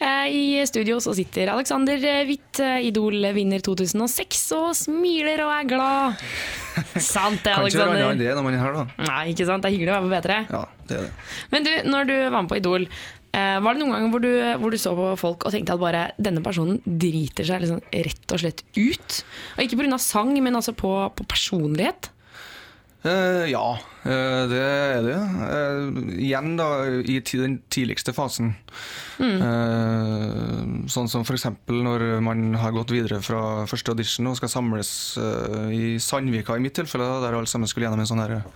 I studio så sitter Alexander Witt, Idol-vinner 2006, og smiler og glad. Sant det, Kan ikke være Alexander? annet enn det når man er her da. Nei, ikke sant? Det hyggelig å være på P3. Ja, det det. Men du, når du var med på Idol, var det noen ganger hvor du så på folk og tenkte at bare denne personen driter seg liksom rett og slett ut? Og ikke på grunn av sang, men altså på personlighet? Ja, det det. Igjen da, i den tidligste fasen. Sånn som for eksempel når man har gått videre fra første audition og skal samles i Sandvika i mitt tilfelle, da, der alle sammen skulle gjennom en sånn her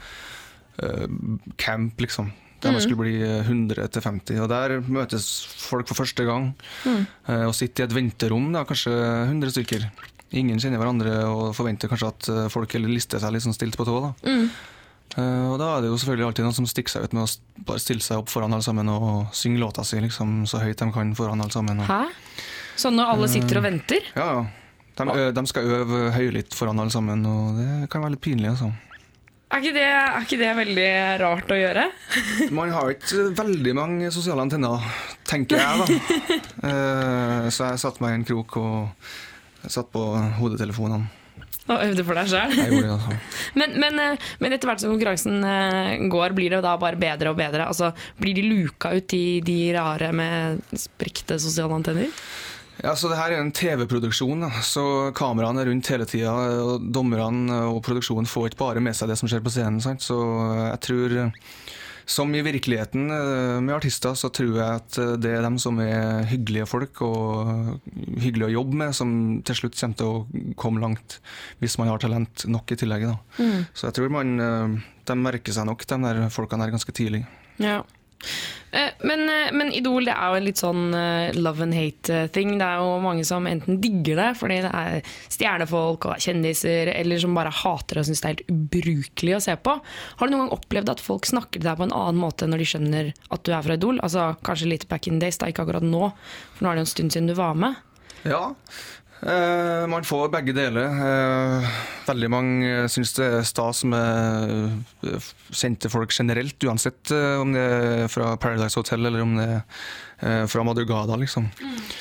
camp liksom. Der man skulle bli 100 til 50, og der møtes folk for første gang og sitter i et venterom, da, kanskje 100 stykker. Ingen kjenner hverandre og forventer kanskje at folk lister seg litt sånn stilt på tå. Da. Og da er det jo selvfølgelig alltid noen som stikker seg ut med å bare stille seg opp foran alle sammen og synge låta si liksom, så høyt de kan foran alle sammen. Og... Hæ? Sånn når alle sitter og venter? Ja, de skal øve høylytt foran alle sammen, og det kan være litt pinlig. Altså. Er ikke det veldig rart å gjøre? Man har ikke veldig mange sosiale antenner, tenker jeg da. Så jeg satt meg i en krok og satt på hodetelefonene. Og øvde for deg selv? Jeg gjorde det, altså. Men etter hvert som konkurransen går, blir det da bare bedre og bedre? Altså, blir de luka ut de rare med sprekte sosiale antenner? Ja, så det her er en TV-produksjon, da. Så kameraene er rundt hele tiden, og dommerne og produksjonen får ikke bare med seg det som skjer på scenen, sant? Så jeg tror, som i virkeligheten med artister, så tror jeg at det er dem som er hyggelige folk og hyggelige å jobbe med, som til slutt kommer til å komme langt, hvis man har talent nok i tillegg. Da. Så jeg tror de merker seg nok, de der folkene her, ganske tidlig. Ja. Men Idol, det er jo en litt sånn love and hate ting. Det er jo mange som enten digger det fordi det er stjernefolk og kjendiser, eller som bare hater det og synes det er helt ubrukelig å se på. Har du noen gang opplevd at folk snakker til deg på en annen måte når de skjønner at du er fra Idol? Altså kanskje litt back in days, da, ikke akkurat nå, for nå er det jo en stund siden du var med. Ja, man får begge deler. Veldig mange synes det er stas med kjente folk generelt, uansett om det er fra Paradise Hotel eller om det er fra Madrugada, liksom.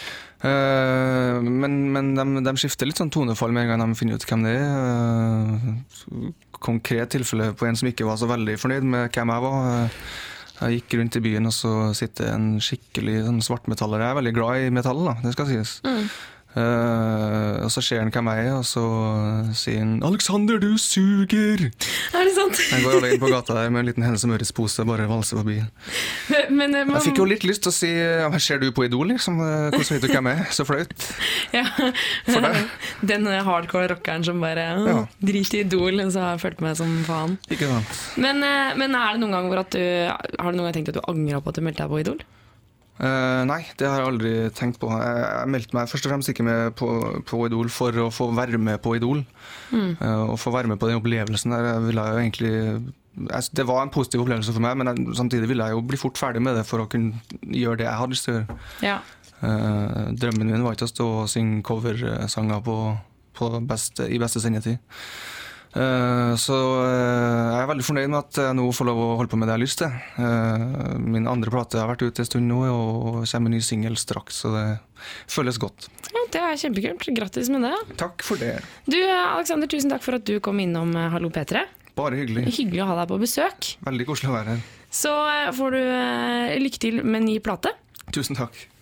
Men de skifter litt sånn tonefall med en gang de finner ut hvem det er. Konkret tilfelle på en som ikke var så veldig fornøyd med hvem jeg var. Jeg gikk rundt i byen, og så sitter en skikkelig sånn svartmetaller. Jeg er veldig glad i metall, da, det skal sies. Og så ser han hvem jeg er, og så sier han «Alexander, du suger!» Er det sant? Jeg går alene på gata der med en liten Hennes & Møritz-pose, bare valser forbi. Jeg fikk jo litt lyst til å si «Ser du på Idol, liksom? Hvordan vet du hvem jeg er? Så fløyt!» Ja. For deg? Den hardcore rockeren som bare drit i Idol, så har jeg følt meg som faen. Ikke sant. Men er det noen gang har du noen gang tenkt at du angrer på at du meldte deg på Idol? Nei, det har jeg aldri tenkt på. Jeg meldte meg først og fremst ikke med på Idol for å få være med på Idol. Og få være med på den opplevelsen der. Jeg ville jo egentlig... Det var en positiv opplevelse for meg, men samtidig ville jeg jo bli fort ferdig med det for å kunne gjøre det jeg hadde lyst til å gjøre. Ja. Drømmen min var ikke å stå og synge coversanger i beste sendetid. Så jeg er veldig fornøyd med at jeg nå får lov å holde på med det jeg har lyst til. Min andre plate har vært ute en stund nå, og kommer en ny single straks, så det føles godt. Ja, det er kjempekult. Grattis med det. Takk for det. Du, Alexander, tusen takk for at du kom innom Hallo P3. Bare hyggelig. Hyggelig å ha deg på besøk. Veldig koselig å være her. Så får du lykke til med ny plate. Tusen takk.